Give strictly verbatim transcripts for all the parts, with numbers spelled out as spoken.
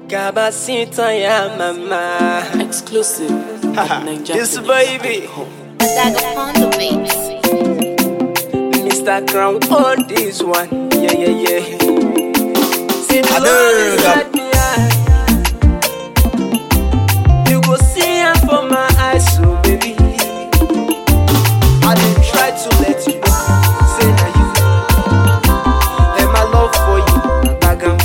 Kabasita ya mama. Exclusive. This baby. Dagger on the beats. Mister Crown on this one. Yeah, yeah, yeah. See the Lord inside me eye. You go see her for my eyes, so baby. I didn't try to let you go. Say now you. And my love for you. Bagam.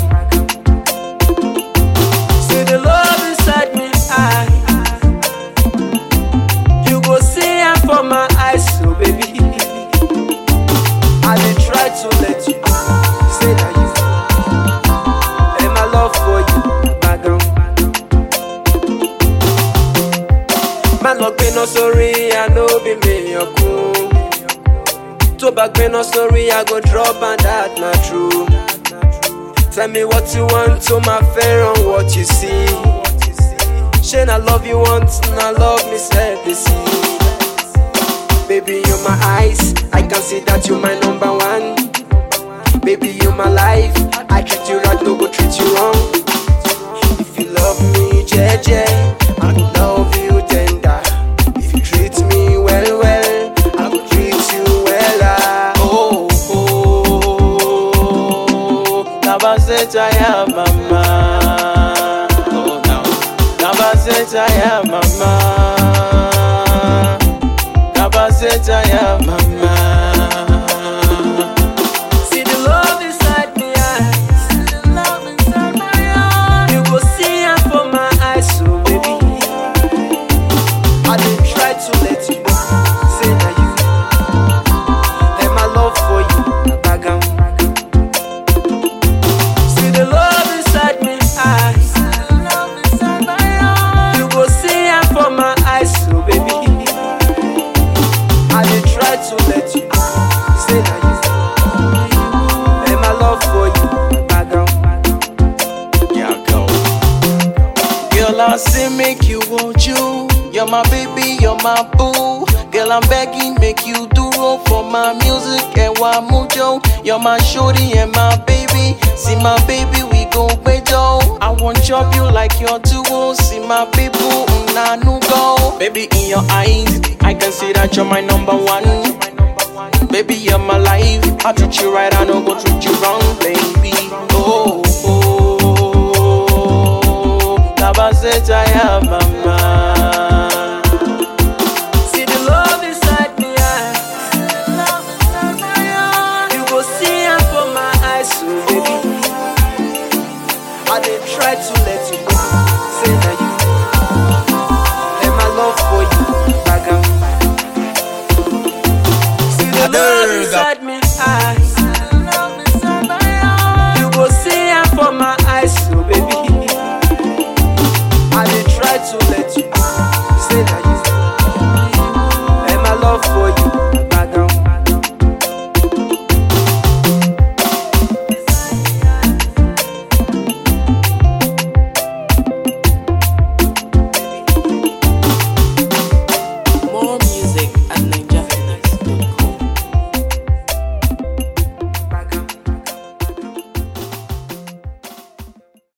See the love inside me eye. You go see her for my eyes, so baby. I did try to let you go. Say that you and my love for you, bagam. Man, look me no sorry, I know be me your cool. To back me no sorry, I go drop and that not true. Tell me what you want to my fair on what you see. Shane, I love you once and I love me said this. Baby, you're my eyes, I can see that you're my number one. Baby, you're my life, I treat you right, no go treat you wrong. If you love me, J J, I love you tender. If you treat me well, well, I will treat you well. Ah. Oh, oh, Nabaseta ya mama. Oh, no, Nabaseta ya mama. Nabaseta ya mama. See the love inside me eyes. See the love inside my eyes. You go see her for my eyes, so baby. I didn't try to let you go. Say now you and my love for you, bagam. See the love inside me eyes. See the love inside my eyes. You go see her for my eyes, so baby. I did try to let you go. Say that you and my love for you, bagam. Yeah, go. Girl, I say make you want you. You're my baby, you're my boo. Girl, I'm begging, make you do roll for my music and why mucho. You're my shorty and my baby. See my baby, we gon' pejo. I want chop you like your duo. See my people, nah no go. Baby, in your eyes, I can see that you're my number one. Baby, you're my life. I treat you right, I don't go treat you wrong, baby. Oh, oh, Nabaseta ya mama. See the love inside me eyes. You go see her for my eyes, so baby. I did try to let you go. Say that you and my love for you, bagam. See the love inside me